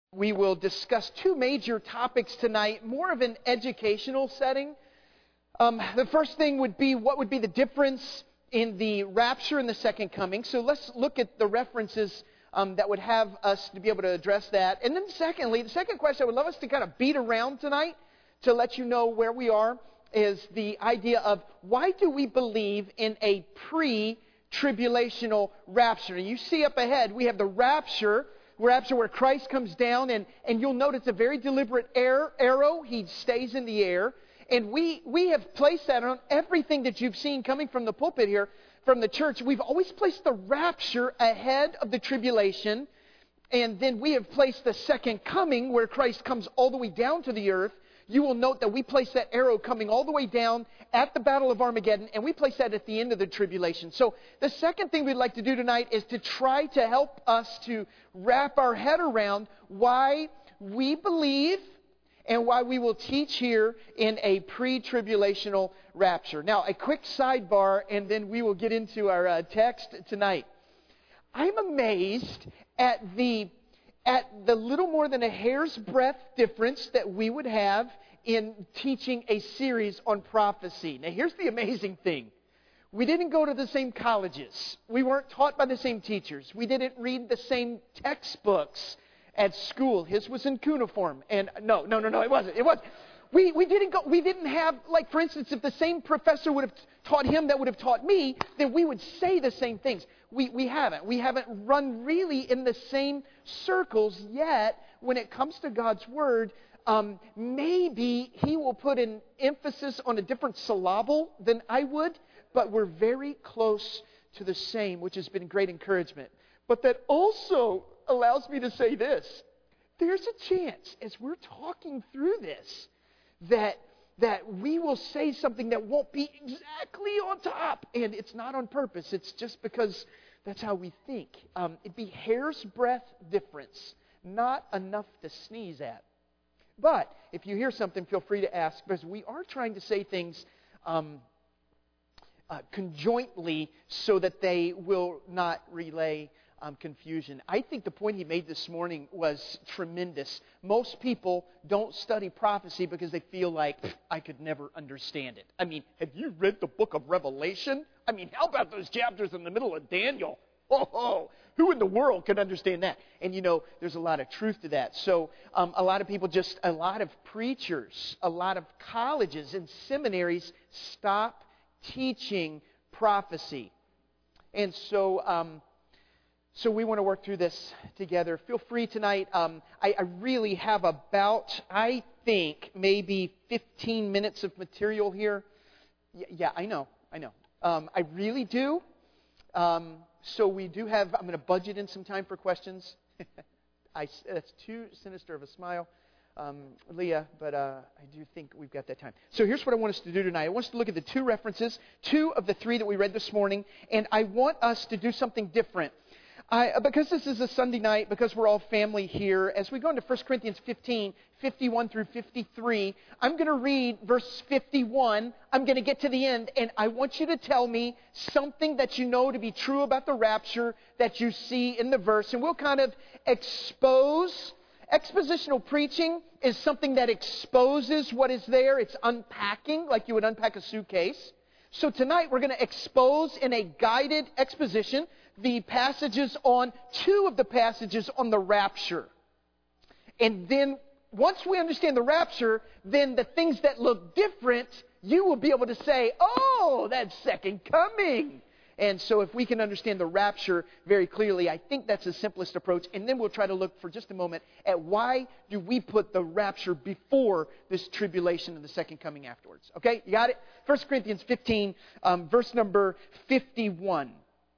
We will discuss two major topics tonight, more of an educational setting. The first thing would be, what would be the difference in the rapture and the second coming? So let's look at the references that would have us to be able to address that. And then secondly, the second question I would love us to kind of beat around tonight to let you know where we are is the idea of why do we believe in a pre-tribulational rapture? And you see up ahead, we have the rapture where Christ comes down, and you'll note it's a very deliberate arrow. He stays in the air. And we have placed that on everything that you've seen coming from the pulpit here, from the church. We've always placed the rapture ahead of the tribulation. And then we have placed the second coming, where Christ comes all the way down to the earth. You will note that we place that arrow coming all the way down at the Battle of Armageddon, and we place that at the end of the tribulation. So the second thing we'd like to do tonight is to try to help us to wrap our head around why we believe and why we will teach here in a pre-tribulational rapture. Now, a quick sidebar, and then we will get into our text tonight. I'm amazed at the little more than a hair's breadth difference that we would have in teaching a series on prophecy. Now, here's the amazing thing. We didn't go to the same colleges. We weren't taught by the same teachers. We didn't read the same textbooks at school. His was in cuneiform. And no, it wasn't. We didn't have, like, for instance, if the same professor would have taught him that would have taught me, then we would say the same things. We haven't. We haven't run really in the same circles yet when it comes to God's Word. Maybe He will put an emphasis on a different syllable than I would, but we're very close to the same, which has been great encouragement. But that also allows me to say this. There's a chance, as we're talking through this, that we will say something that won't be exactly on top. And it's not on purpose. It's just because that's how we think. It'd be hair's breadth difference. Not enough to sneeze at. But if you hear something, feel free to ask, because we are trying to say things conjointly so that they will not relay confusion. I think the point he made this morning was tremendous. Most people don't study prophecy because they feel like, I could never understand it. I mean, have you read the book of Revelation? I mean, how about those chapters in the middle of Daniel? Oh, who in the world could understand that? And you know, there's a lot of truth to that. So a lot of people a lot of preachers, a lot of colleges and seminaries stop teaching prophecy. And so we want to work through this together. Feel free tonight. I really have about, I think, maybe 15 minutes of material here. Yeah, I know. I really do. So we do have, I'm going to budget in some time for questions. That's too sinister of a smile, Leah, but I do think we've got that time. So here's what I want us to do tonight. I want us to look at the two references, two of the three that we read this morning, and I want us to do something different. Because this is a Sunday night, because we're all family here, as we go into 1 Corinthians 15, 51 through 53, I'm going to read verse 51. I'm going to get to the end, and I want you to tell me something that you know to be true about the rapture that you see in the verse, and we'll kind of expose. Expositional preaching is something that exposes what is there. It's unpacking, like you would unpack a suitcase. So tonight we're going to expose in a guided exposition the passages on, two of the passages on the rapture. And then once we understand the rapture, then the things that look different, you will be able to say, oh, that's second coming. And so if we can understand the rapture very clearly, I think that's the simplest approach. And then we'll try to look for just a moment at why do we put the rapture before this tribulation and the second coming afterwards. Okay, you got it? 1 Corinthians 15, verse number 51.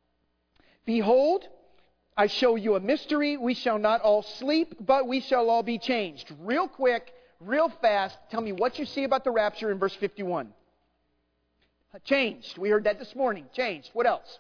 Behold, I show you a mystery. We shall not all sleep, but we shall all be changed. Real quick, real fast, tell me what you see about the rapture in verse 51. Changed. We heard that this morning. Changed. What else?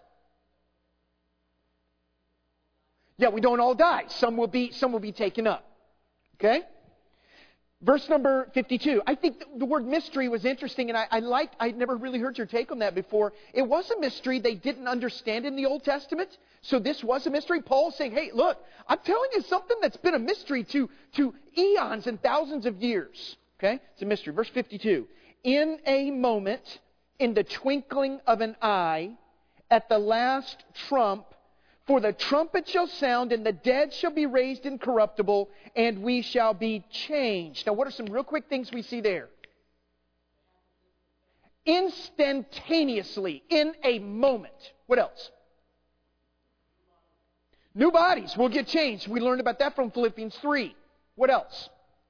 Yeah, we don't all die. Some will be taken up. Okay? Verse number 52. I think the word mystery was interesting, and I'd never really heard your take on that before. It was a mystery they didn't understand in the Old Testament. So this was a mystery. Paul's saying, hey, look, I'm telling you something that's been a mystery to eons and thousands of years. Okay? It's a mystery. Verse 52. In a moment, in the twinkling of an eye, at the last trump, for the trumpet shall sound, and the dead shall be raised incorruptible, and we shall be changed. Now, what are some real quick things we see there? Instantaneously, in a moment. What else? New bodies will get changed. We learned about that from Philippians 3. What else?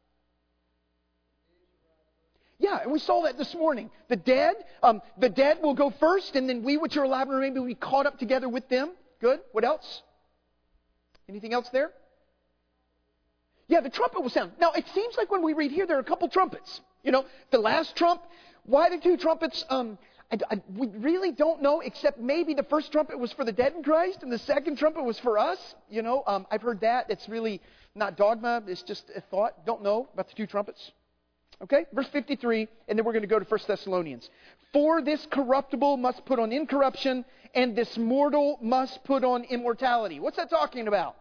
Yeah, and we saw that this morning. The dead will go first, and then we which are alive and remain will be caught up together with them. Good. What else? Anything else there? Yeah, the trumpet will sound. Now, it seems like when we read here, there are a couple trumpets. You know, the last trump. Why the two trumpets? We really don't know, except maybe the first trumpet was for the dead in Christ, and the second trumpet was for us. You know, I've heard that. It's really not dogma. It's just a thought. Don't know about the two trumpets. Okay, verse 53, and then we're going to go to 1 Thessalonians. For this corruptible must put on incorruption, and this mortal must put on immortality. What's that talking about?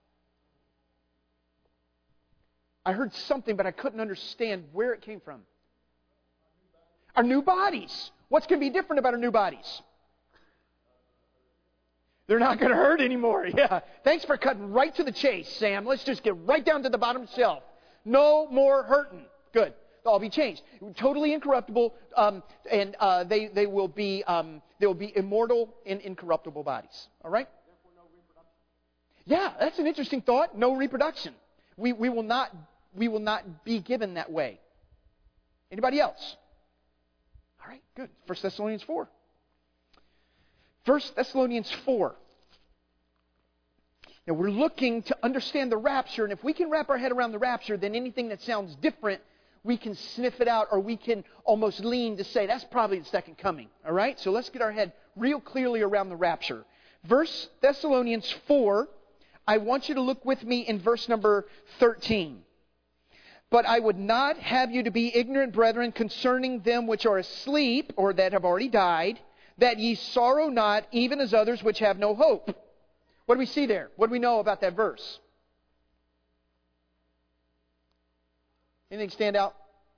I heard something, but I couldn't understand where it came from. Our new bodies. What's going to be different about our new bodies? They're not going to hurt anymore. Yeah. Thanks for cutting right to the chase, Sam. Let's just get right down to the bottom shelf. No more hurting. Good. They'll all be changed. Totally incorruptible, and they will be immortal in incorruptible bodies. All right? Therefore, no reproduction. Yeah, that's an interesting thought. No reproduction. We will not be given that way. Anybody else? All right, good. 1 Thessalonians 4. 1 Thessalonians 4. Now, we're looking to understand the rapture, and if we can wrap our head around the rapture, then anything that sounds different, we can sniff it out, or we can almost lean to say, that's probably the second coming. All right? So let's get our head real clearly around the rapture. 1 Thessalonians 4, I want you to look with me in verse number 13. But I would not have you to be ignorant, brethren, concerning them which are asleep, or that have already died, that ye sorrow not, even as others which have no hope. What do we see there? What do we know about that verse? Anything stand out?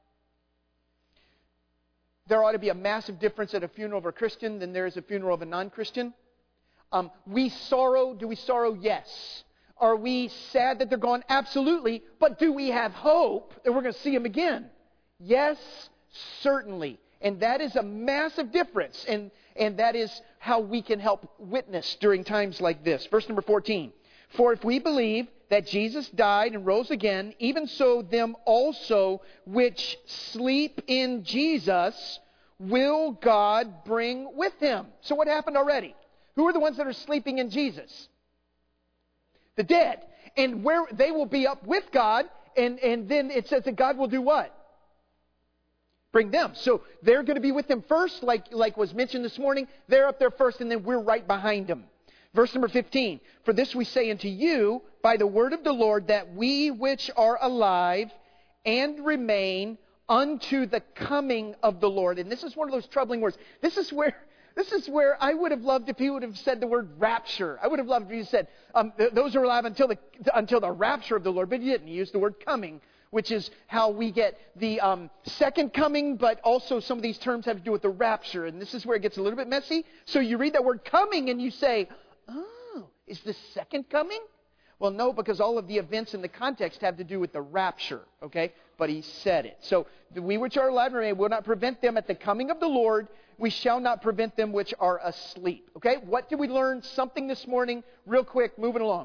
There ought to be a massive difference at a funeral of a Christian than there is a funeral of a non-Christian. We sorrow. Do we sorrow? Yes. Are we sad that they're gone? Absolutely. But do we have hope that we're going to see them again? Yes, certainly. And that is a massive difference. And that is how we can help witness during times like this. Verse number 14. For if we believe that Jesus died and rose again, even so them also which sleep in Jesus will God bring with him. So what happened already? Who are the ones that are sleeping in Jesus? The dead. And where they will be up with God, and then it says that God will do what? Bring them. So they're going to be with him first, like was mentioned this morning. They're up there first, and then we're right behind them. Verse number 15. For this we say unto you by the word of the Lord, that we which are alive and remain unto the coming of the Lord. And this is one of those troubling words. This is where I would have loved if he would have said the word rapture. I would have loved if he said, those are alive until the rapture of the Lord. But he didn't. He used the word coming, which is how we get the second coming, but also some of these terms have to do with the rapture. And this is where it gets a little bit messy. So you read that word coming and you say, oh, is the second coming? Well, no, because all of the events in the context have to do with the rapture, okay? But he said it. So, we which are alive and remain will not prevent them at the coming of the Lord. We shall not prevent them which are asleep. Okay? What did we learn? Something this morning, real quick, moving along.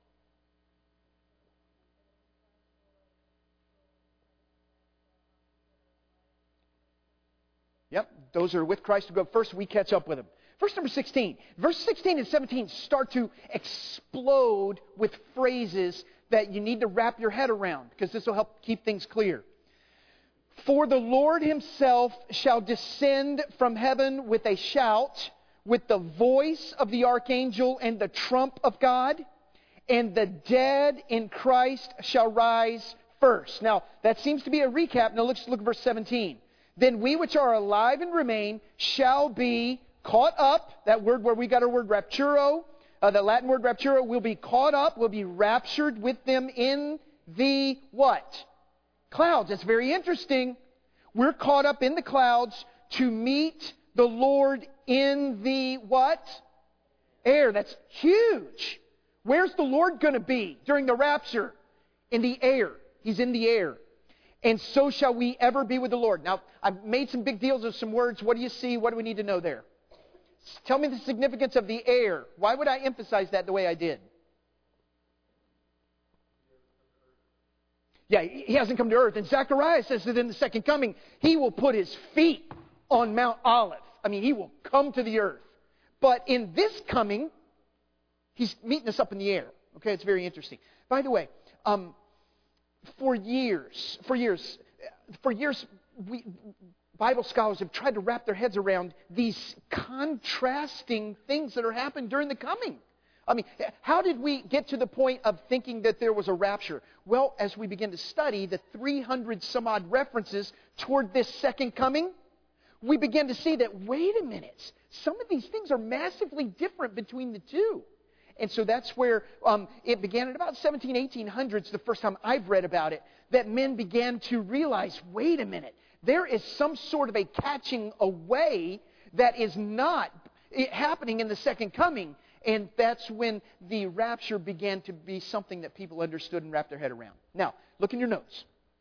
Yep, those are with Christ who go first, we catch up with him. Verse number 16. Verse 16 and 17 start to explode with phrases that you need to wrap your head around, because this will help keep things clear. For the Lord himself shall descend from heaven with a shout, with the voice of the archangel and the trump of God, and the dead in Christ shall rise first. Now, that seems to be a recap. Now, let's look at verse 17. Then we which are alive and remain shall be caught up. That word where we got our word rapturo, the Latin word rapturo, will be caught up, will be raptured with them in the what? Clouds. That's very interesting. We're caught up in the clouds to meet the Lord in the what? Air. That's huge. Where's the Lord going to be during the rapture? In the air. He's in the air. And so shall we ever be with the Lord. Now, I've made some big deals of some words. What do you see? What do we need to know there? Tell me the significance of the air. Why would I emphasize that the way I did? Yeah, He hasn't come to earth. And Zechariah says that in the second coming, He will put His feet on Mount Olive. I mean, He will come to the earth. But in this coming, He's meeting us up in the air. Okay, it's very interesting. By the way, for years, Bible scholars have tried to wrap their heads around these contrasting things that are happening during the coming. I mean, how did we get to the point of thinking that there was a rapture? Well, as we begin to study the 300 some odd references toward this second coming, we begin to see that, wait a minute, some of these things are massively different between the two. And so that's where it began at about 1800s, the first time I've read about it, that men began to realize, wait a minute, there is some sort of a catching away that is not happening in the second coming. And that's when the rapture began to be something that people understood and wrapped their head around. Now, look in your notes.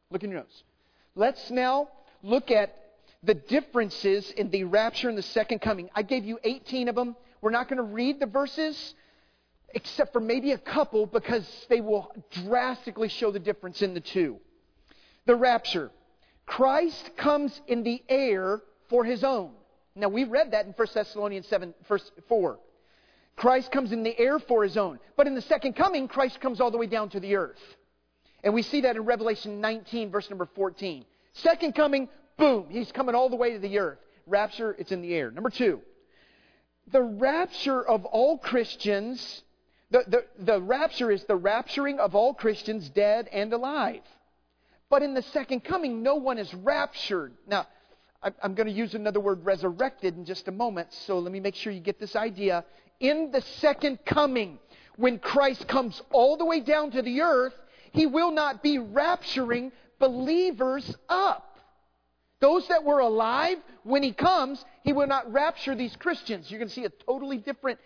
Let's now look at the differences in the rapture and the second coming. I gave you 18 of them. We're not going to read the verses, except for maybe a couple, because they will drastically show the difference in the two. The rapture. Christ comes in the air for His own. Now, we read that in 1 Thessalonians 7, verse 4. Christ comes in the air for His own. But in the second coming, Christ comes all the way down to the earth. And we see that in Revelation 19, verse number 14. Second coming, boom, He's coming all the way to the earth. Rapture, it's in the air. Number 2, the rapture of all Christians. The rapture is the rapturing of all Christians, dead and alive. But in the second coming, no one is raptured. Now, I'm going to use another word, resurrected, in just a moment. So let me make sure you get this idea. In the second coming, when Christ comes all the way down to the earth, He will not be rapturing believers up. Those that were alive when He comes, He will not rapture these Christians. You're going to see a totally different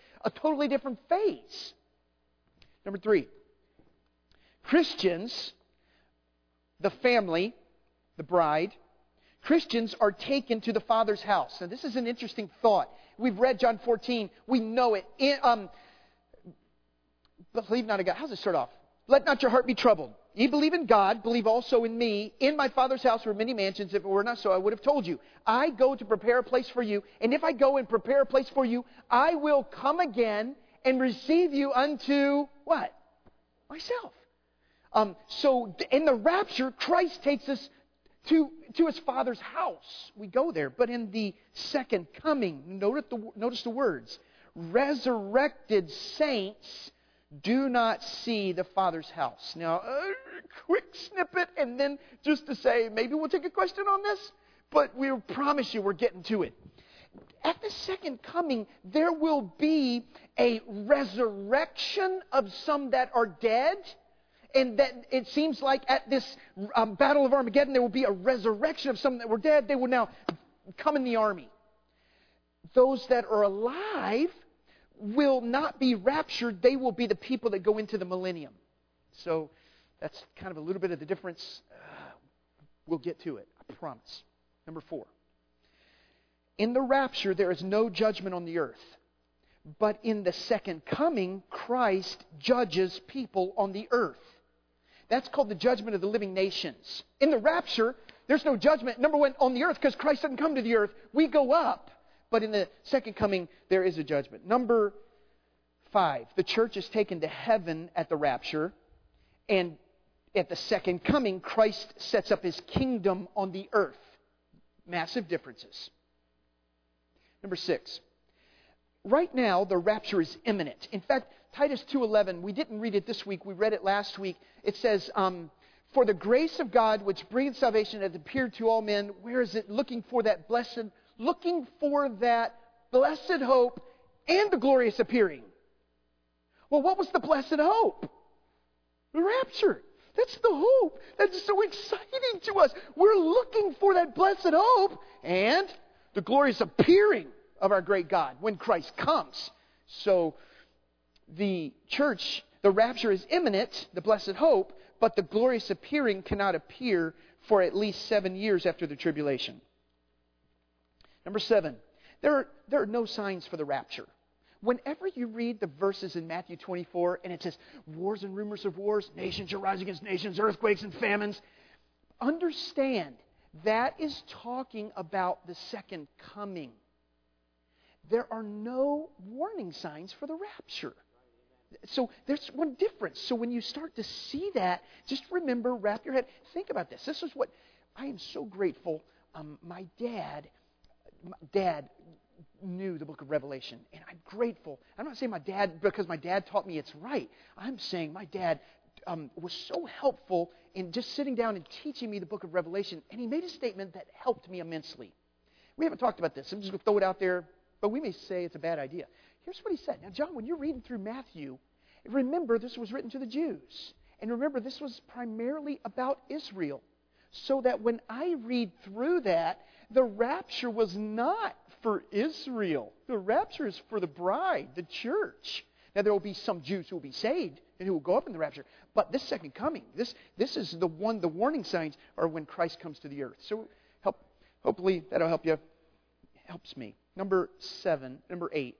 phase. Number 3, Christians, the family, the bride, Christians are taken to the Father's house. Now, this is an interesting thought. We've read John 14. We know it. Believe not in God. How does it start off? Let not your heart be troubled. Ye believe in God, believe also in me. In my Father's house were many mansions. If it were not so, I would have told you. I go to prepare a place for you. And if I go and prepare a place for you, I will come again and receive you unto what? Myself. So in the rapture, Christ takes us to His Father's house. We go there. But in the second coming, notice the words. Resurrected saints do not see the Father's house. Now, a quick snippet, and then just to say, maybe we'll take a question on this, but we promise you we're getting to it. At the second coming, there will be a resurrection of some that are dead. And that it seems like at this Battle of Armageddon, there will be a resurrection of some that were dead. They will now come in the army. Those that are alive will not be raptured. They will be the people that go into the millennium. So that's kind of a little bit of the difference. We'll get to it, I promise. Number 4. In the rapture, there is no judgment on the earth. But in the second coming, Christ judges people on the earth. That's called the judgment of the living nations. In the rapture, there's no judgment, number 1, on the earth, because Christ doesn't come to the earth. We go up. But in the second coming, there is a judgment. Number 5, the church is taken to heaven at the rapture. And at the second coming, Christ sets up His kingdom on the earth. Massive differences. Number 6. Right now, the rapture is imminent. In fact, Titus 2:11, we didn't read it this week. We read it last week. It says, For the grace of God which bringeth salvation hath appeared to all men. Where is it? Looking for that blessed hope and the glorious appearing. Well, what was the blessed hope? The rapture. That's the hope. That's so exciting to us. We're looking for that blessed hope and the glorious appearing of our great God when Christ comes. So the church, the rapture is imminent, the blessed hope, but the glorious appearing cannot appear for at least 7 years after the tribulation. Number 7, there are no signs for the rapture. Whenever you read the verses in Matthew 24 and it says, wars and rumors of wars, nations shall rise against nations, earthquakes and famines, understand that is talking about the second coming. There are no warning signs for the rapture. So there's one difference. So when you start to see that, just remember, wrap your head, think about this. This is what I am so grateful. My dad knew the book of Revelation, and I'm grateful. I'm not saying my dad because my dad taught me it's right. I'm saying my dad was so helpful in just sitting down and teaching me the book of Revelation, and he made a statement that helped me immensely. We haven't talked about this. I'm just going to throw it out there, but we may say it's a bad idea. Here's what he said. Now, John, when you're reading through Matthew, remember this was written to the Jews. And remember, this was primarily about Israel. So that when I read through that, the rapture was not for Israel. The rapture is for the bride, the church. Now, there will be some Jews who will be saved and who will go up in the rapture. But this second coming, this is the warning signs are when Christ comes to the earth. So hopefully that'll help you. Helps me. Number 8.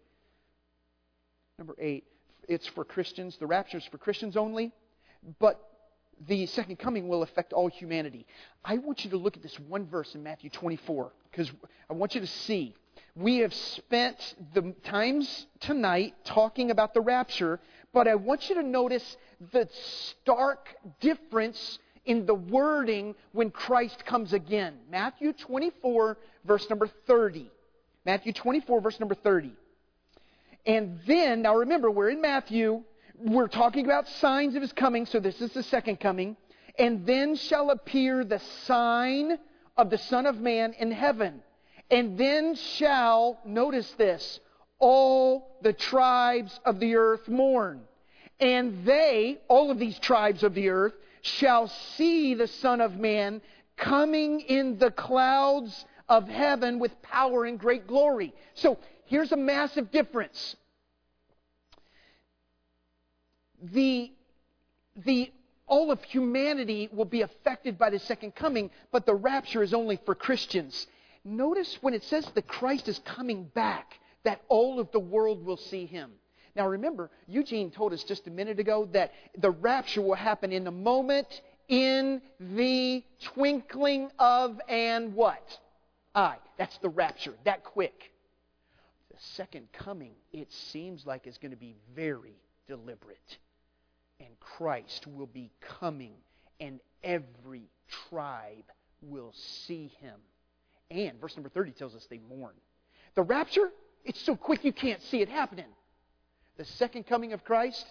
It's for Christians. The rapture is for Christians only. But the second coming will affect all humanity. I want you to look at this one verse in Matthew 24. Because I want you to see. We have spent the times tonight talking about the rapture. But I want you to notice the stark difference in the wording when Christ comes again. Matthew 24, verse number 30. Matthew 24, verse number 30. And then, now remember, we're in Matthew. We're talking about signs of His coming, so this is the second coming. And then shall appear the sign of the Son of Man in heaven. And then shall, notice this, all the tribes of the earth mourn. And they, all of these tribes of the earth, shall see the Son of Man coming in the clouds of heaven with power and great glory. So, here's a massive difference. All of humanity will be affected by the second coming, but the rapture is only for Christians. Notice when it says that Christ is coming back, that all of the world will see Him. Now remember, Eugene told us just a minute ago that the rapture will happen in a moment, in the twinkling of an what? Eye. That's the rapture, that quick. The second coming, it seems like, is going to be very deliberate. And Christ will be coming, and every tribe will see Him. And verse number 30 tells us they mourn. The rapture, it's so quick you can't see it happening. The second coming of Christ,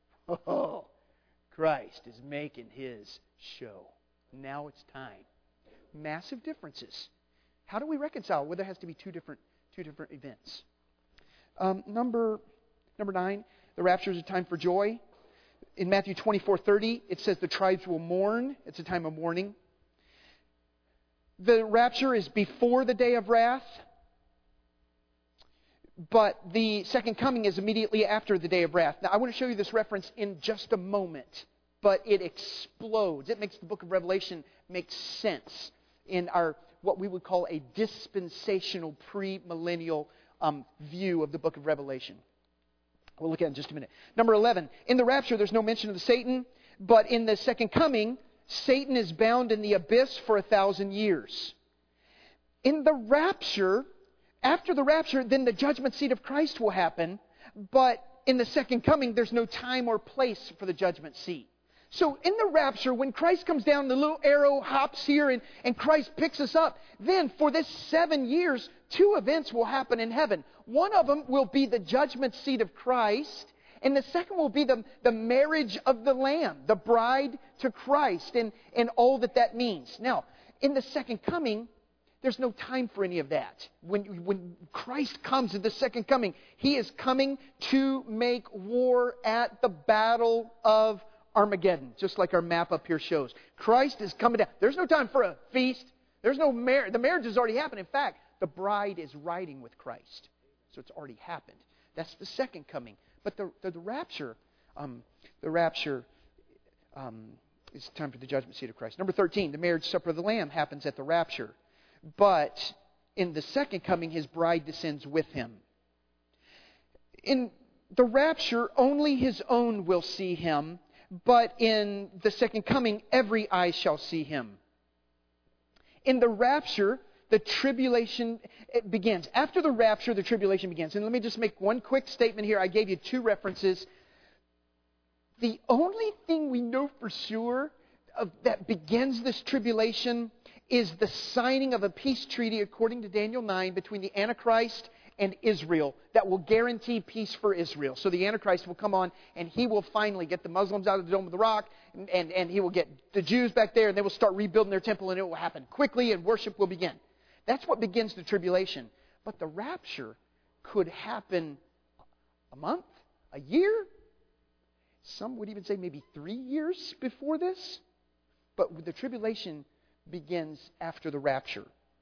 Christ is making His show. Now it's time. Massive differences. How do we reconcile? Well, there has to be two different events. Number 9, the rapture is a time for joy. In Matthew 24:30, it says the tribes will mourn. It's a time of mourning. The rapture is before the day of wrath. But the second coming is immediately after the day of wrath. Now, I want to show you this reference in just a moment. But it explodes. It makes the book of Revelation make sense in our what we would call a dispensational premillennial view of the book of Revelation. We'll look at it in just a minute. Number 11. In the rapture, there's no mention of Satan. But in the second coming, Satan is bound in the abyss for 1,000 years. In the rapture, after the rapture, then the judgment seat of Christ will happen. But in the second coming, there's no time or place for the judgment seat. So in the rapture, when Christ comes down, the little arrow hops here and Christ picks us up. Then for this 7 years, 2 events will happen in heaven. One of them will be the judgment seat of Christ. And the second will be the marriage of the Lamb. The bride to Christ and all that means. Now, in the second coming, there's no time for any of that. When Christ comes in the second coming, He is coming to make war at the battle of Armageddon, just like our map up here shows. Christ is coming down. There's no time for a feast. There's no marriage. The marriage has already happened. In fact, the bride is riding with Christ. So it's already happened. That's the second coming. But the rapture, is time for the judgment seat of Christ. Number 13, the marriage supper of the Lamb happens at the rapture. But in the second coming, His bride descends with Him. In the rapture, only His own will see Him. But in the second coming, every eye shall see Him. In the rapture, the tribulation begins. After the rapture, the tribulation begins. And let me just make one quick statement here. I gave you 2 references. The only thing we know for sure that begins this tribulation is the signing of a peace treaty, according to Daniel 9, between the Antichrist and Israel that will guarantee peace for Israel. So the Antichrist will come on and he will finally get the Muslims out of the Dome of the Rock and he will get the Jews back there and they will start rebuilding their temple and it will happen quickly and worship will begin. That's what begins the tribulation. But the rapture could happen a month, a year. Some would even say maybe 3 years before this. But the tribulation begins after the rapture.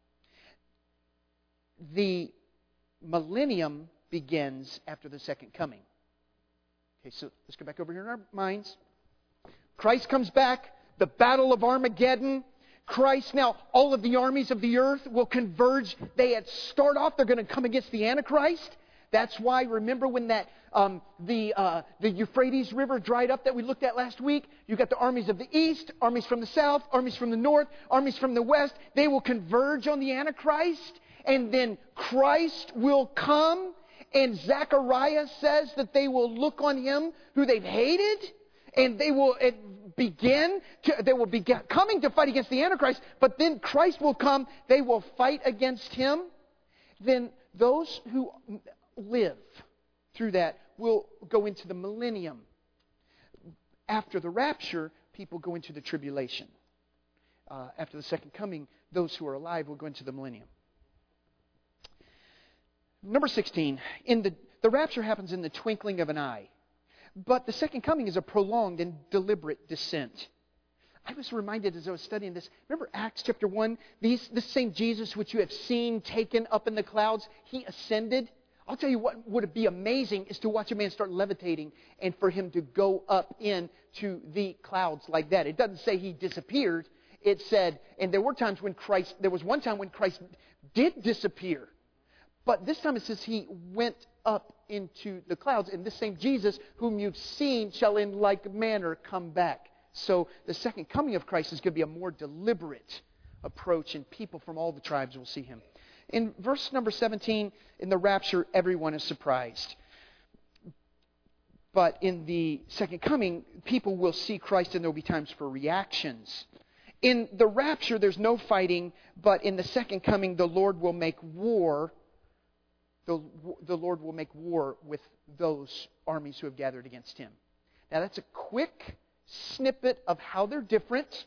The millennium begins after the second coming. Okay, so let's go back over here in our minds. Christ comes back, the battle of Armageddon. Christ, now all of the armies of the earth will converge. They start off, they're going to come against the Antichrist. That's why, remember when that the Euphrates River dried up that we looked at last week? You got the armies of the east, armies from the south, armies from the north, armies from the west. They will converge on the Antichrist, and then Christ will come, and Zechariah says that they will look on Him who they've hated, and they will begin coming to fight against the Antichrist, but then Christ will come, they will fight against Him. Then those who live through that will go into the millennium. After the rapture, people go into the tribulation. After the second coming, those who are alive will go into the millennium. Number 16, the rapture happens in the twinkling of an eye. But the second coming is a prolonged and deliberate descent. I was reminded as I was studying this, remember Acts chapter 1? This same Jesus which you have seen taken up in the clouds, He ascended. I'll tell you what would be amazing is to watch a man start levitating and for him to go up into the clouds like that. It doesn't say He disappeared. It said, and there was one time when Christ did disappear. But this time it says He went up into the clouds. And this same Jesus whom you've seen shall in like manner come back. So the second coming of Christ is going to be a more deliberate approach, and people from all the tribes will see Him. In verse number 17, in the rapture, everyone is surprised. But in the second coming, people will see Christ and there will be times for reactions. In the rapture, there's no fighting, but in the second coming, the Lord will make war. The Lord will make war with those armies who have gathered against Him. Now that's a quick snippet of how they're different.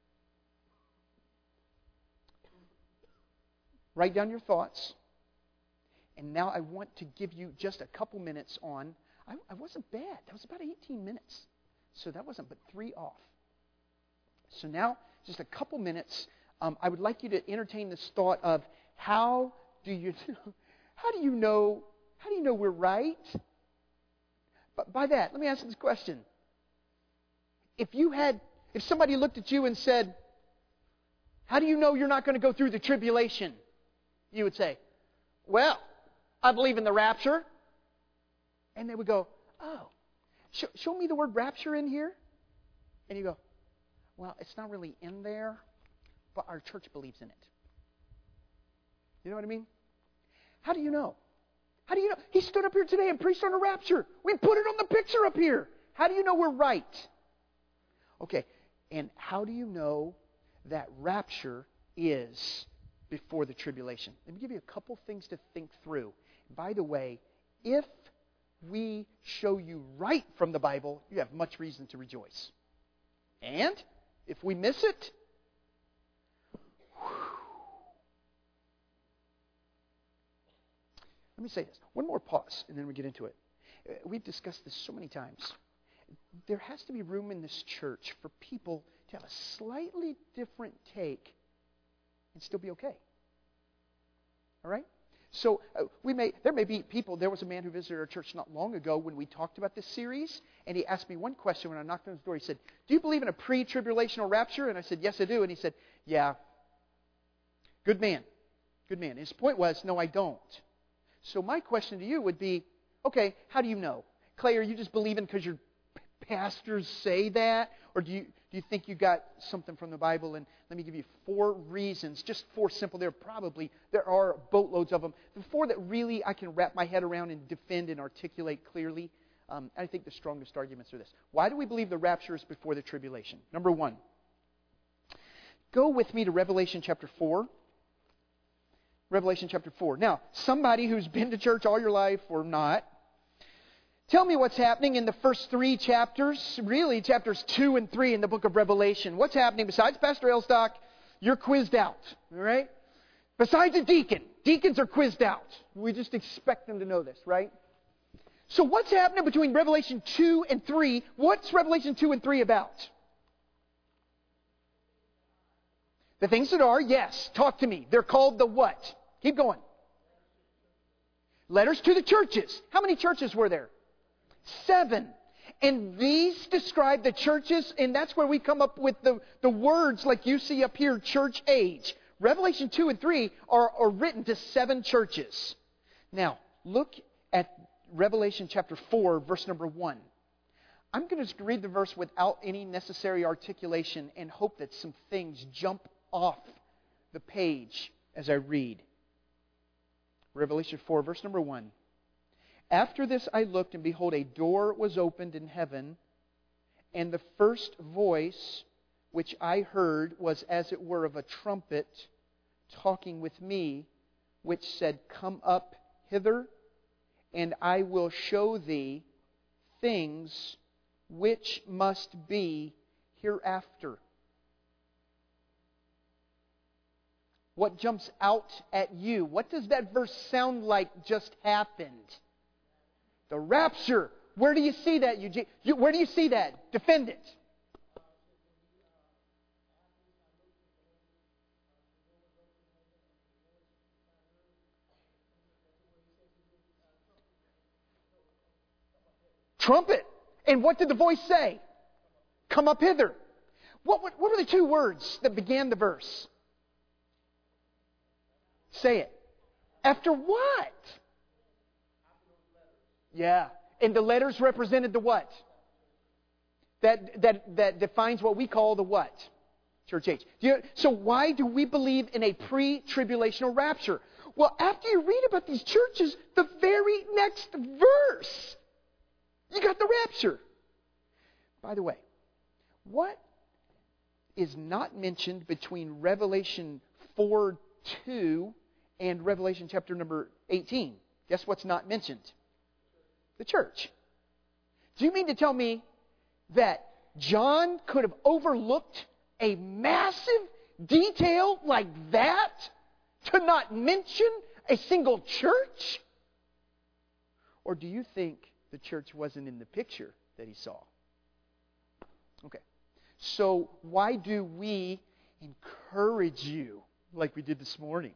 Write down your thoughts. And now I want to give you just a couple minutes on... I wasn't bad. That was about 18 minutes. So that wasn't but 3 off. So now, just a couple minutes, I would like you to entertain this thought of how do you know we're right? But by that, let me ask this question. If somebody looked at you and said, how do you know you're not going to go through the tribulation? You would say, well, I believe in the rapture. And they would go, oh, show me the word rapture in here. And you go, well, it's not really in there, but our church believes in it. You know what I mean? How do you know? How do you know? He stood up here today and preached on a rapture. We put it on the picture up here. How do you know we're right? Okay, and how do you know that rapture is before the tribulation? Let me give you a couple things to think through. By the way, if we show you right from the Bible, you have much reason to rejoice. And if we miss it, let me say this. One more pause, and then we get into it. We've discussed this so many times. There has to be room in this church for people to have a slightly different take and still be okay. All right? So there may be people. There was a man who visited our church not long ago when we talked about this series, and he asked me one question when I knocked on his door. He said, "Do you believe in a pre-tribulational rapture?" And I said, "Yes, I do." And he said, "Yeah." Good man. Good man. His point was, "No, I don't." So my question to you would be, okay, how do you know? Clay, are you just believing because your pastors say that? Or do you think you got something from the Bible? And let me give you 4 reasons, just 4 simple. There are boatloads of them. The 4 that really I can wrap my head around and defend and articulate clearly. I think the strongest arguments are this. Why do we believe the rapture is before the tribulation? Number 1. Go with me to Revelation chapter 4. Revelation chapter 4. Now, somebody who's been to church all your life or not, tell me what's happening in the first 3 chapters, really chapters 2 and 3 in the book of Revelation. What's happening besides Pastor Elstock? You're quizzed out, all right? Besides a deacon. Deacons are quizzed out. We just expect them to know this, right? So what's happening between Revelation 2 and 3? What's Revelation 2 and 3 about? The things that are, yes. Talk to me. They're called the what? Keep going. Letters to the churches. How many churches were there? 7. And these describe the churches, and that's where we come up with the words like you see up here, church age. Revelation 2 and 3 are written to 7 churches. Now, look at Revelation chapter 4, verse number 1. I'm going to read the verse without any necessary articulation and hope that some things jump off the page as I read. Revelation 4, verse number 1. After this I looked, and behold, a door was opened in heaven, and the first voice which I heard was as it were of a trumpet talking with me, which said, "Come up hither, and I will show thee things which must be hereafter." What jumps out at you? What does that verse sound like just happened? The rapture. Where do you see that, Eugene? Where do you see that? Defend it. Trumpet. And what did the voice say? Come up hither. What were the 2 words that began the verse? Say it. After what? Yeah. And the letters represented the what? That defines what we call the what? Church age. So why do we believe in a pre-tribulational rapture? Well, after you read about these churches, the very next verse, you got the rapture. By the way, what is not mentioned between Revelation 4:2 and Revelation chapter number 18? Guess what's not mentioned? The church. Do you mean to tell me that John could have overlooked a massive detail like that to not mention a single church? Or do you think the church wasn't in the picture that he saw? Okay. So why do we encourage you like we did this morning?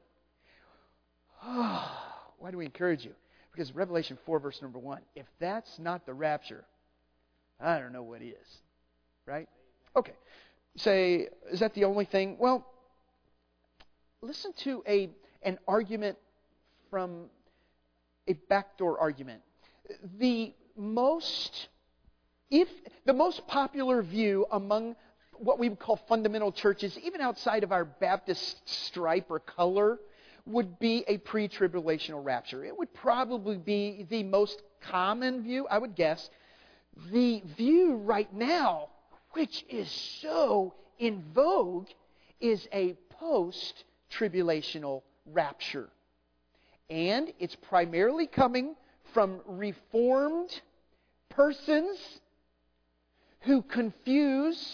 Why do we encourage you? Because Revelation 4, verse number 1, if that's not the rapture, I don't know what is. Right? Okay. Say, is that the only thing? Well, listen to an argument from a backdoor argument. The most popular view among what we would call fundamental churches, even outside of our Baptist stripe or color, would be a pre-tribulational rapture. It would probably be the most common view, I would guess. The view right now, which is so in vogue, is a post-tribulational rapture. And it's primarily coming from Reformed persons who confuse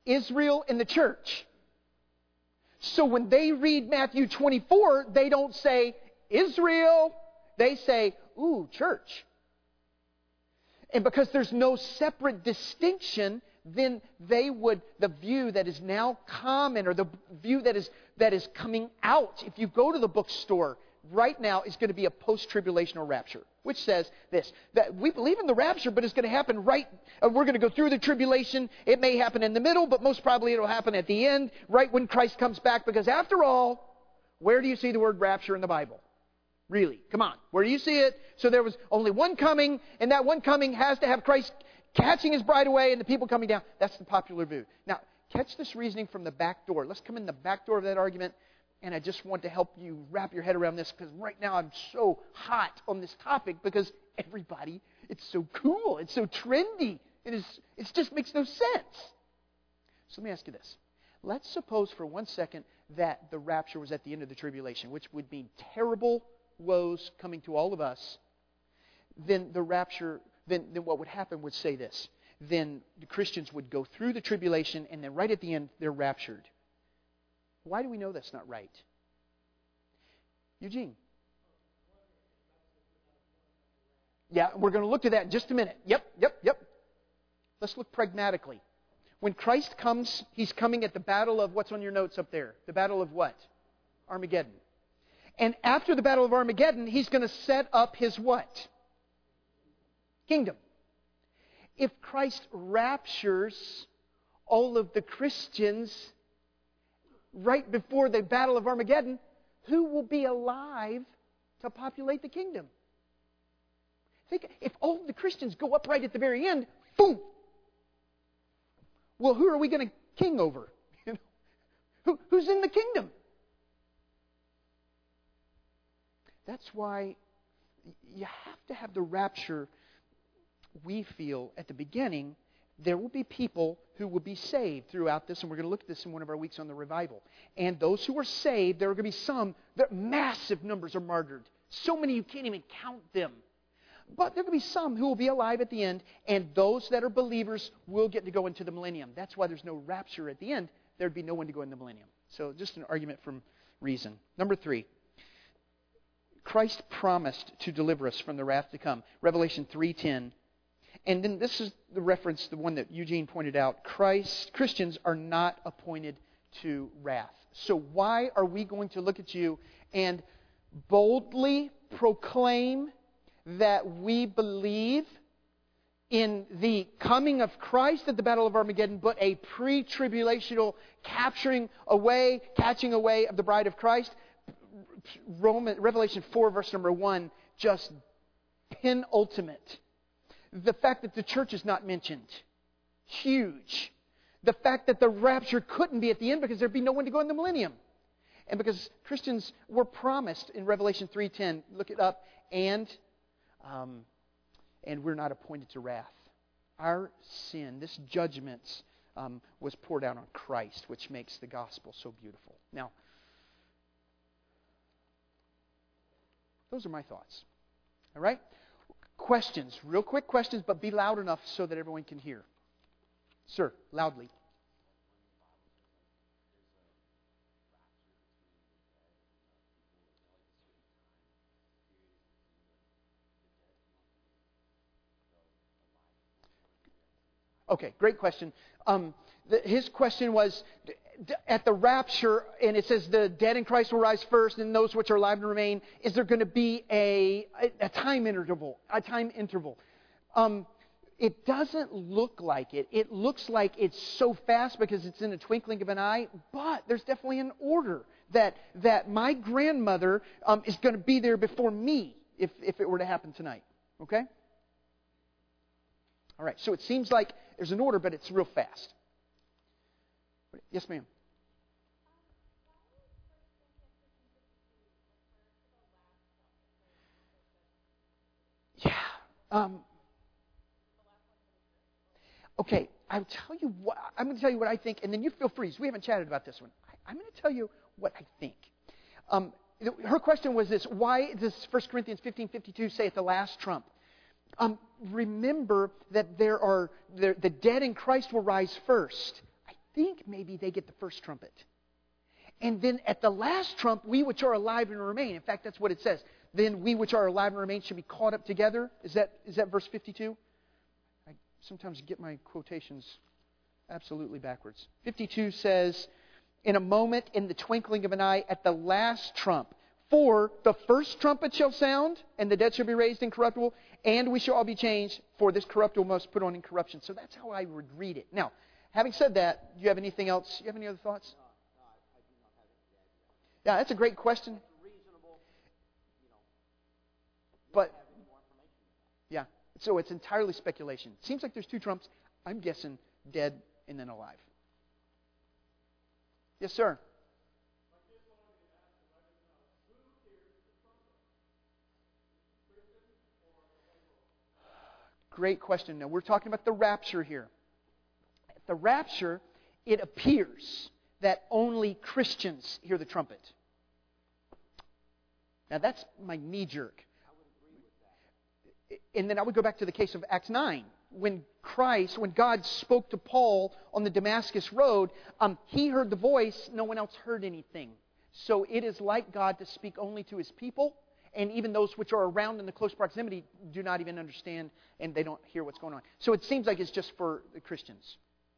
Israel and the church. So when they read Matthew 24, they don't say Israel. They say, ooh, church. And because there's no separate distinction, then the view that is now common, or the view that is coming out, if you go to the bookstore right now, is going to be a post-tribulational rapture, which says this, that we believe in the rapture, but it's going to happen we're going to go through the tribulation. It may happen in the middle, but most probably it'll happen at the end, right when Christ comes back, because after all, where do you see the word rapture in the Bible? Really? Come on. Where do you see it? So there was only one coming, and that one coming has to have Christ catching His bride away and the people coming down. That's the popular view. Now, catch this reasoning from the back door. Let's come in the back door of that argument, and I just want to help you wrap your head around this, because right now I'm so hot on this topic because everybody, it's so cool, it's so trendy, it just makes no sense. So let me ask you this. Let's suppose for 1 second that the rapture was at the end of the tribulation, which would mean terrible woes coming to all of us. Then the rapture, then what would happen would say this. Then the Christians would go through the tribulation, and then right at the end, they're raptured. Why do we know that's not right? Eugene? Yeah, we're going to look to that in just a minute. Yep. Let's look pragmatically. When Christ comes, He's coming at the battle of, what's on your notes up there? The battle of what? Armageddon. And after the battle of Armageddon, He's going to set up His what? Kingdom. If Christ raptures all of the Christians right before the battle of Armageddon, who will be alive to populate the kingdom? Think, if all of the Christians go up right at the very end, boom! Well, who are we going to king over? Who's in the kingdom? That's why you have to have the rapture, we feel, at the beginning. There will be people who will be saved throughout this, and we're going to look at this in one of our weeks on the revival. And those who are saved, there are going to be some, massive numbers are martyred. So many you can't even count them. But there are going to be some who will be alive at the end, and those that are believers will get to go into the millennium. That's why there's no rapture at the end. There'd be no one to go in the millennium. So just an argument from reason. Number 3. Christ promised to deliver us from the wrath to come. Revelation 3:10. And then this is the reference, the one that Eugene pointed out. Christians are not appointed to wrath. So why are we going to look at you and boldly proclaim that we believe in the coming of Christ at the Battle of Armageddon, but a pre-tribulational catching away of the bride of Christ? Revelation 4, verse number 1, just penultimate. The fact that the church is not mentioned, huge. The fact that the rapture couldn't be at the end because there'd be no one to go in the millennium. And because Christians were promised in Revelation 3:10, look it up, and we're not appointed to wrath. Our sin, this judgment, was poured out on Christ, which makes the gospel so beautiful. Now, those are my thoughts. All right? Questions, real quick questions, but be loud enough so that everyone can hear. Sir, loudly. Okay, great question. His question was, at the rapture, and it says the dead in Christ will rise first, and those which are alive and remain, is there going to be a time interval? It doesn't look like it. It looks like it's so fast because it's in a twinkling of an eye, but there's definitely an order that my grandmother is going to be there before me if it were to happen tonight. Okay? All right, so it seems like there's an order, but it's real fast. Yes, ma'am. Yeah. Okay, I'm going to tell you what I think, and then you feel free. We haven't chatted about this one. I'm going to tell you what I think. Her question was this: why does 1 Corinthians 15:52 say at the last trump? Remember that the dead in Christ will rise first. I think maybe they get the first trumpet. And then at the last trump, we which are alive and remain. In fact, that's what it says. Then we which are alive and remain should be caught up together. Is that verse 52? I sometimes get my quotations absolutely backwards. 52 says, in a moment, in the twinkling of an eye, at the last trump. For the first trumpet shall sound, and the dead shall be raised incorruptible, and we shall all be changed, for this corruptible must put on incorruption. So that's how I would read it. Now, having said that, do you have anything else? Do you have any other thoughts? Yeah, that's a great question. But, yeah, so it's entirely speculation. It seems like there's two trumps. I'm guessing dead and then alive. Yes, sir. Great question. Now, we're talking about the rapture here. At the rapture, it appears that only Christians hear the trumpet. Now, that's my knee-jerk. I would agree with that. And then I would go back to the case of Acts 9. When God spoke to Paul on the Damascus Road, he heard the voice, no one else heard anything. So it is like God to speak only to His people, and even those which are around in the close proximity do not even understand, and they don't hear what's going on. So it seems like it's just for the Christians.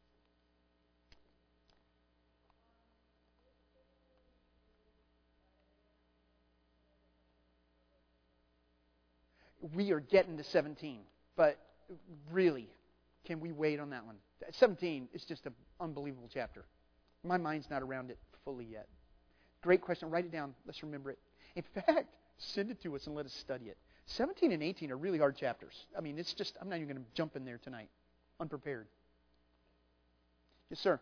We are getting to 17, but really, can we wait on that one? 17 is just an unbelievable chapter. My mind's not around it fully yet. Great question. Write it down. Let's remember it. In fact, send it to us and let us study it. 17 and 18 are really hard chapters. I mean, it's just, I'm not even going to jump in there tonight. Unprepared. Yes, sir.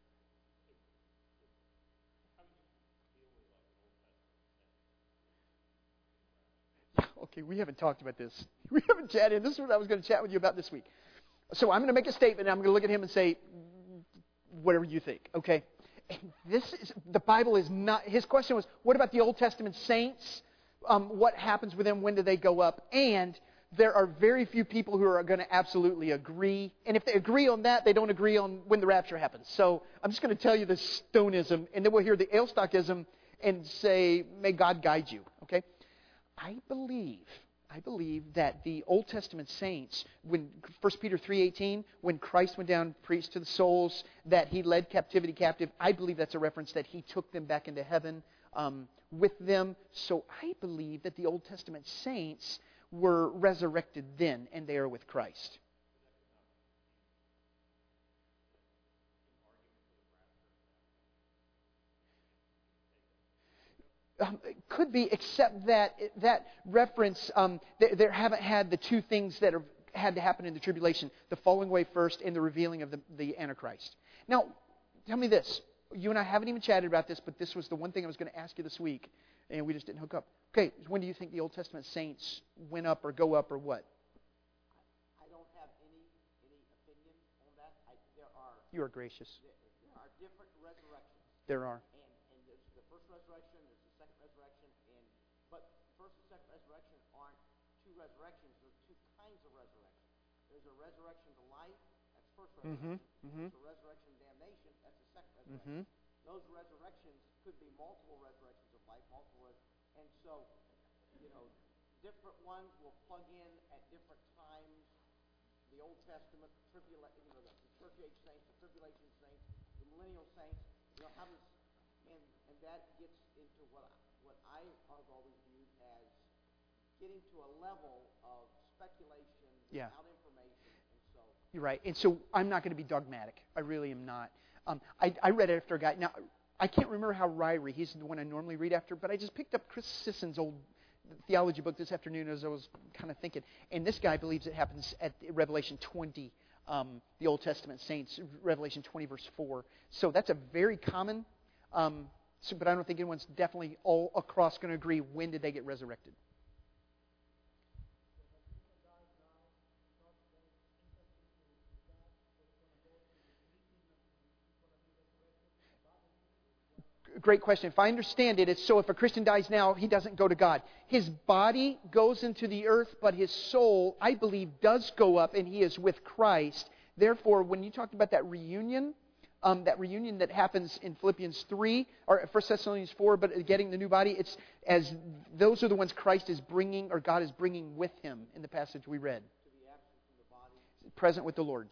Okay, we haven't talked about this. We haven't chatted. This is what I was going to chat with you about this week. So I'm going to make a statement, and I'm going to look at him and say, whatever you think, okay? The Bible is not... His question was, what about the Old Testament saints? What happens with them? When do they go up? And there are very few people who are going to absolutely agree. And if they agree on that, they don't agree on when the rapture happens. So I'm just going to tell you the Stoneism, and then we'll hear the Ailstockism and say, may God guide you, okay? I believe that the Old Testament saints, when 1 Peter 3:18, when Christ went down and preached to the souls that He led captivity captive, I believe that's a reference that He took them back into heaven with them. So I believe that the Old Testament saints were resurrected then, and they are with Christ. Could be, except that reference, there haven't had the two things that had to happen in the tribulation, the falling away first and the revealing of the Antichrist. Now, tell me this. You and I haven't even chatted about this, but this was the one thing I was going to ask you this week, and we just didn't hook up. Okay, when do you think the Old Testament saints went up or go up or what? I don't have any opinion on that. You are gracious. There are different resurrections. There are. And there's the first resurrection, there's the second resurrection, but first and second resurrection aren't two resurrections. There's two kinds of resurrection. There's a resurrection to life, that's first resurrection. There's a resurrection to damnation, that's the second resurrection. Those resurrections could be multiple resurrections of life, and so, different ones will plug in at different times. The Old Testament, the church age saints, the tribulation saints, the millennial saints, and that gets into what I have always viewed as getting to a level of speculation without information. And so you're right. And so I'm not going to be dogmatic. I really am not. I read it after a guy. Now, I can't remember how Ryrie, he's the one I normally read after, but I just picked up Chris Sisson's old theology book this afternoon as I was kind of thinking. And this guy believes it happens at Revelation 20, the Old Testament saints, Revelation 20, verse 4. So that's a very common, but I don't think anyone's definitely all across going to agree when did they get resurrected. Great question. If I understand it, it's so if a Christian dies now, he doesn't go to God. His body goes into the earth, but his soul, I believe, does go up, and he is with Christ. Therefore, when you talked about that reunion, that reunion that happens in Philippians 3 or 1 Thessalonians 4, but getting the new body, it's as those are the ones Christ is bringing or God is bringing with Him in the passage we read. Present with the Lord.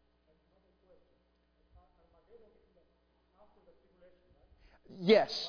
Yes.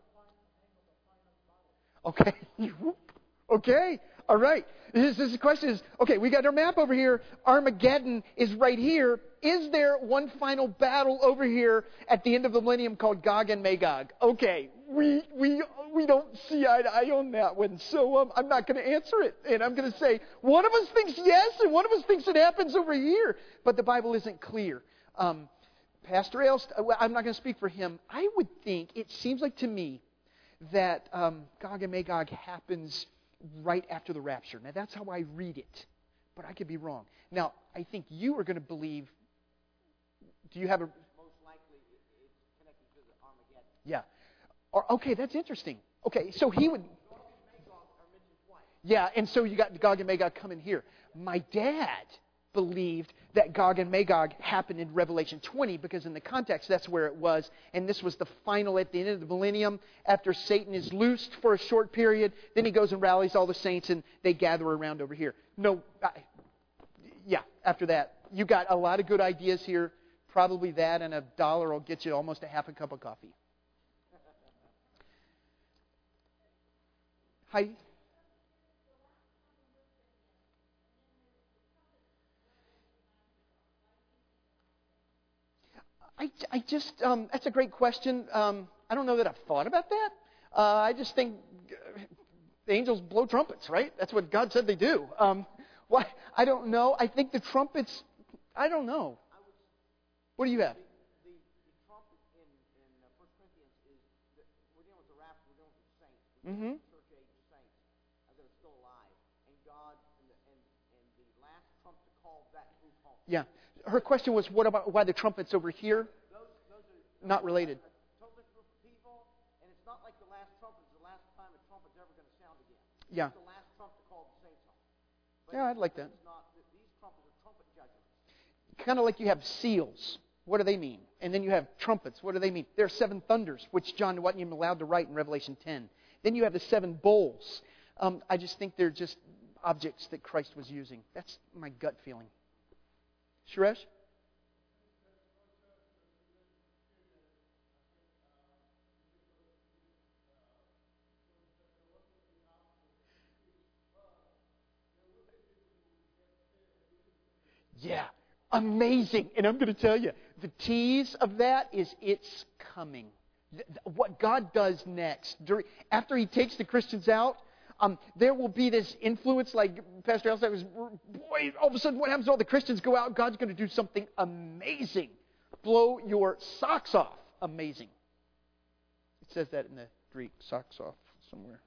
Okay. Okay. All right. This question is, okay, we got our map over here. Armageddon is right here. Is there one final battle over here at the end of the millennium called Gog and Magog? Okay. We don't see eye to eye on that one. So I'm not going to answer it. And I'm going to say, one of us thinks yes, and one of us thinks it happens over here. But the Bible isn't clear. Pastor Ailes, I'm not going to speak for him. I would think, it seems like to me, that Gog and Magog happens right after the rapture. Now, that's how I read it. But I could be wrong. Now, I think you are going to believe... Do you have a... Most likely it's connected to the Armageddon. Yeah. Okay, that's interesting. Okay, so he would... Gog and Magog are mentioned twice. Yeah, and so you got Gog and Magog coming here. My dad believed that Gog and Magog happened in Revelation 20 because in the context that's where it was, and this was the final at the end of the millennium after Satan is loosed for a short period. Then he goes and rallies all the saints and they gather around over here. After that, you got a lot of good ideas here. Probably that and $1 will get you almost a half a cup of coffee. Heidi? I just, that's a great question. I don't know that I've thought about that. I just think the angels blow trumpets, right? That's what God said they do. Why? I don't know. I think the trumpets, I don't know. What do you have? The trumpet in 1 Corinthians is, we're dealing with the rapture, we're dealing with the saints, church age saints that are still alive. And God, and the last trump to call that group home. Yeah. Her question was, what about why the trumpets over here? Those are not related. A totally group of people, and it's not like the last trumpet is the last time a trumpet's ever going to sound again. Yeah. It's the last trump to call the saints home. But Yeah, I'd like that. These trumpets are trumpet judgments. Kind of like you have seals. What do they mean? And then you have trumpets. What do they mean? There are 7 thunders, which John wasn't even allowed to write in Revelation 10. Then you have the 7 bowls. I just think they're just objects that Christ was using. That's my gut feeling. Suresh? Yeah, amazing. And I'm going to tell you, the tease of that is it's coming. What God does next, after He takes the Christians out, there will be this influence, like Pastor Al said, boy, all of a sudden what happens to all the Christians go out? God's going to do something amazing. Blow your socks off. Amazing. It says that in the Greek, socks off somewhere.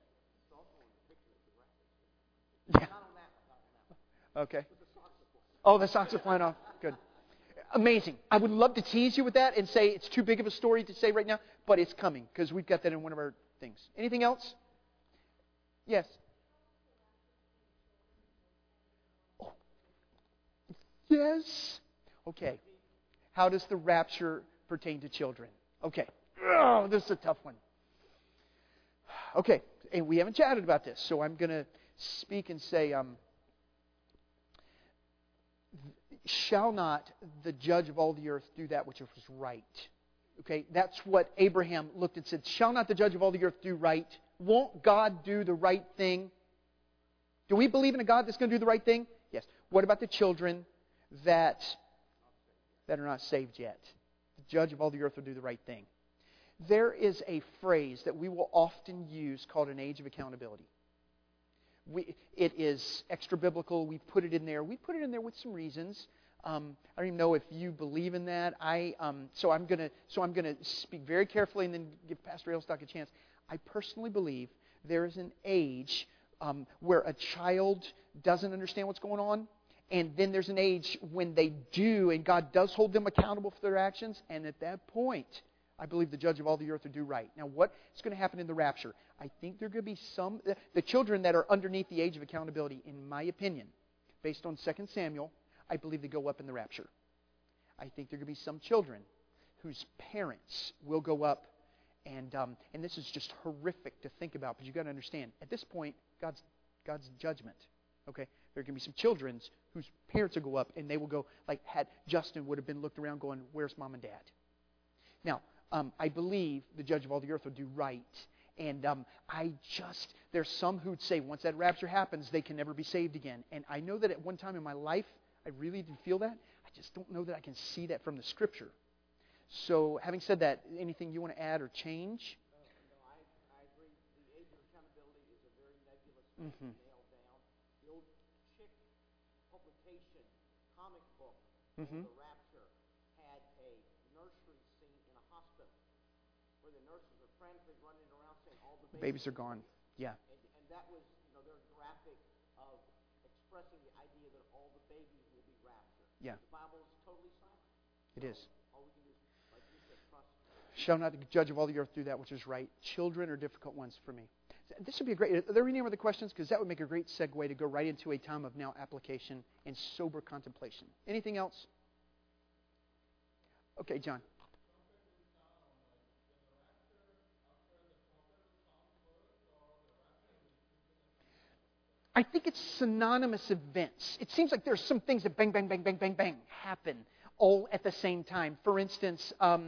Yeah. Okay. Oh, the socks are flying off. Good. Amazing. I would love to tease you with that and say it's too big of a story to say right now, but it's coming because we've got that in one of our things. Anything else? Yes. Oh. Yes. Okay. How does the rapture pertain to children? Okay. Oh, this is a tough one. Okay. And we haven't chatted about this, so I'm going to speak and say, shall not the judge of all the earth do that which was right? Okay, that's what Abraham looked and said. Shall not the judge of all the earth do right? Won't God do the right thing? Do we believe in a God that's going to do the right thing? Yes. What about the children that are not saved yet? The judge of all the earth will do the right thing. There is a phrase that we will often use called an age of accountability. It is extra biblical. We put it in there. We put it in there with some reasons. I don't even know if you believe in that. So I'm going to speak very carefully and then give Pastor Ailstock a chance. I personally believe there is an age where a child doesn't understand what's going on, and then there's an age when they do, and God does hold them accountable for their actions. And at that point, I believe the judge of all the earth will do right. Now, what is going to happen in the rapture? I think there are going to be the children that are underneath the age of accountability, in my opinion, based on 2 Samuel, I believe they go up in the rapture. I think there are going to be some children whose parents will go up, and this is just horrific to think about, but you've got to understand, at this point, God's judgment. Okay? There can be some children whose parents will go up, and they will go, like Justin would have been looked around going, where's mom and dad? Now, I believe the judge of all the earth will do right. And there's some who'd say once that rapture happens, they can never be saved again. And I know that at one time in my life, I really did feel that. I just don't know that I can see that from the Scripture. So, having said that, anything you want to add or change? No, I agree. The age of accountability is a very nebulous thing to nail down. The old Chick publication comic book, The Rapture, had a nursery scene in a hospital where the nurses are frantically running around saying all the babies are gone. Yeah. And that was, their graphic of expressing the idea that all the babies will be raptured. Yeah. The Bible is totally silent. It is. All we can do is, like you said, trust. Shall not the judge of all the earth do that which is right? Children are difficult ones for me. This would be a great... Are there any other questions? Because that would make a great segue to go right into a time of now application and sober contemplation. Anything else? Okay, John. I think it's synonymous events. It seems like there's some things that bang, bang, bang, bang, bang, bang happen all at the same time. For instance,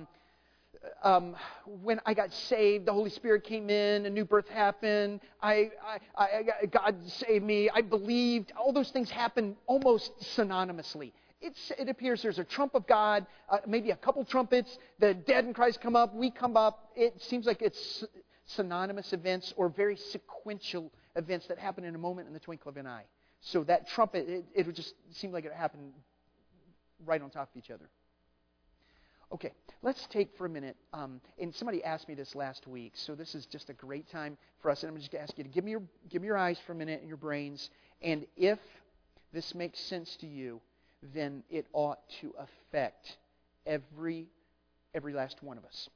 when I got saved, the Holy Spirit came in, a new birth happened, God saved me, I believed. All those things happen almost synonymously. It appears there's a trump of God, maybe a couple trumpets, the dead in Christ come up, we come up. It seems like it's synonymous events or very sequential events that happen in a moment in the twinkle of an eye. So that trumpet, it would just seem like it happened right on top of each other. Okay, let's take for a minute, and somebody asked me this last week, so this is just a great time for us, and I'm just going to ask you to give me your eyes for a minute and your brains, and if this makes sense to you, then it ought to affect every last one of us.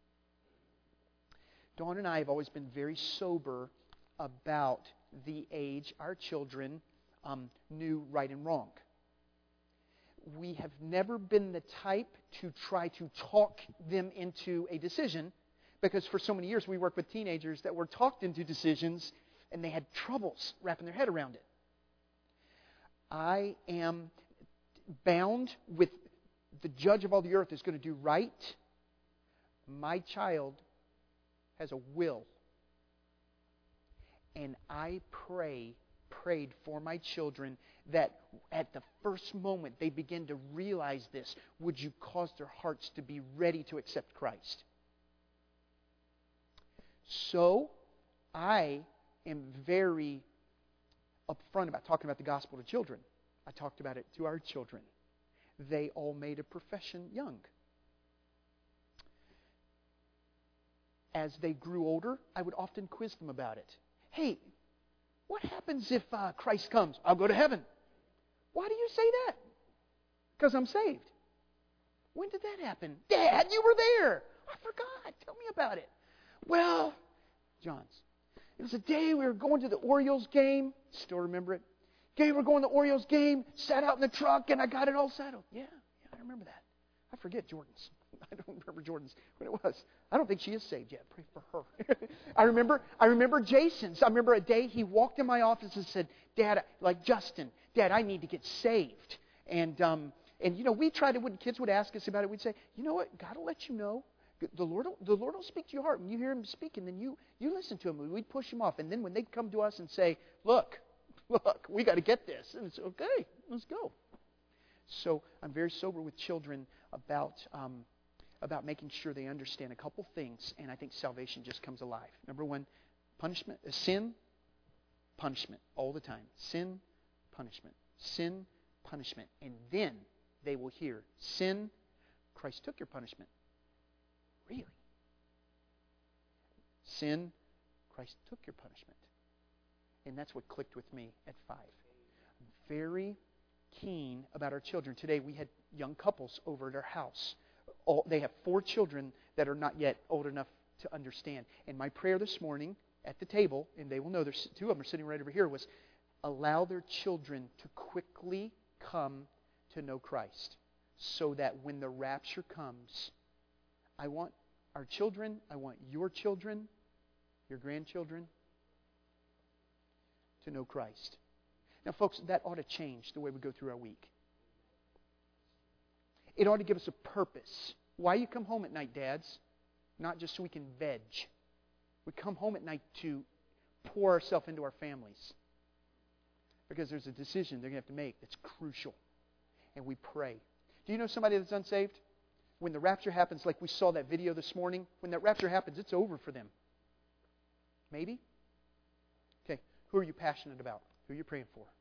Dawn and I have always been very sober about the age our children knew right and wrong. We have never been the type to try to talk them into a decision, because for so many years we worked with teenagers that were talked into decisions and they had troubles wrapping their head around it. I am bound with the judge of all the earth is going to do right. My child has a will. And I prayed for my children that at the first moment they begin to realize this, would you cause their hearts to be ready to accept Christ? So, I am very upfront about talking about the gospel to children. I talked about it to our children. They all made a profession young. As they grew older, I would often quiz them about it. Hey, what happens if Christ comes? I'll go to heaven. Why do you say that? Because I'm saved. When did that happen? Dad, you were there. I forgot. Tell me about it. Well, Johns, it was a day we were going to the Orioles game. Still remember it? We were going to the Orioles game, sat out in the truck, and I got it all settled. Yeah, I remember that. I forget Jordan's. I don't remember Jordan's when it was. I don't think she is saved yet. Pray for her. I remember Jason's. I remember a day he walked in my office and said, Dad, like Justin, Dad, I need to get saved. And we tried to, when kids would ask us about it, we'd say, you know what, God will let you know. The Lord will speak to your heart. When you hear Him speaking, then you listen to Him. We'd push Him off. And then when they'd come to us and say, look, we got to get this. And it's okay, let's go. So I'm very sober with children about making sure they understand a couple things, and I think salvation just comes alive. Number one, punishment, sin, punishment, all the time. Sin, punishment. Sin, punishment. And then they will hear, sin, Christ took your punishment. Really? Sin, Christ took your punishment. And that's what clicked with me at 5. I'm very keen about our children. Today we had young couples over at our house. They have 4 children that are not yet old enough to understand. And my prayer this morning at the table, and they will know, there's 2 of them are sitting right over here, was allow their children to quickly come to know Christ, so that when the rapture comes, I want our children, I want your children, your grandchildren, to know Christ. Now, folks, that ought to change the way we go through our week. It ought to give us a purpose. Why you come home at night, dads? Not just so we can veg. We come home at night to pour ourselves into our families. Because there's a decision they're going to have to make that's crucial. And we pray. Do you know somebody that's unsaved? When the rapture happens, like we saw that video this morning, when that rapture happens, it's over for them. Maybe? Okay, who are you passionate about? Who are you praying for?